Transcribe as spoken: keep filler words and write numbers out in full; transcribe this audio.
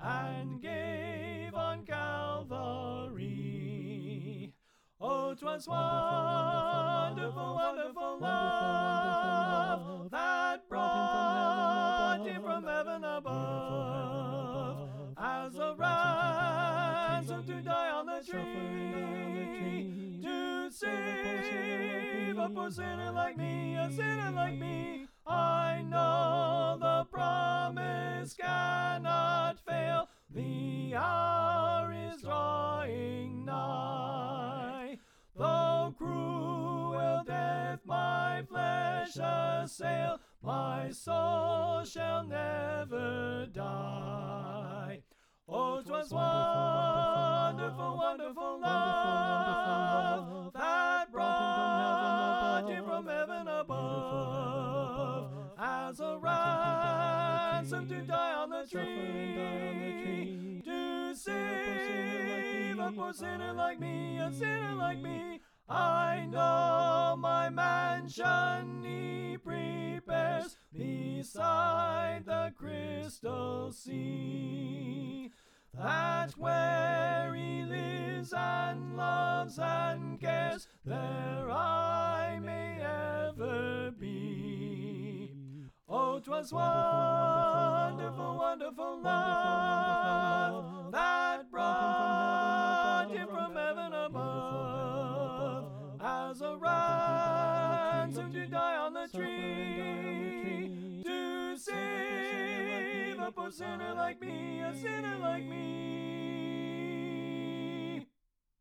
and gave on Calvary. Oh, 'twas wonderful, wonderful, love that brought him from heaven above as a ransom to die on the tree, to save a poor sinner like me, a sinner like me. I know the promise cannot fail, the hour is drawing nigh. Though cruel death my flesh assail, my soul shall never die. Oh, 'twas wonderful, wonderful love that brought him from heaven above as a ransom to die on the tree, to save a poor sinner like me, a sinner like me. I know my mansion he prepares beside the crystal sea, that where he lives and loves and cares, there I may ever be. Oh, 'twas wonderful, wonderful love that brought him from heaven above as a ransom to die on the tree, to save a poor sinner like me, a sinner like me.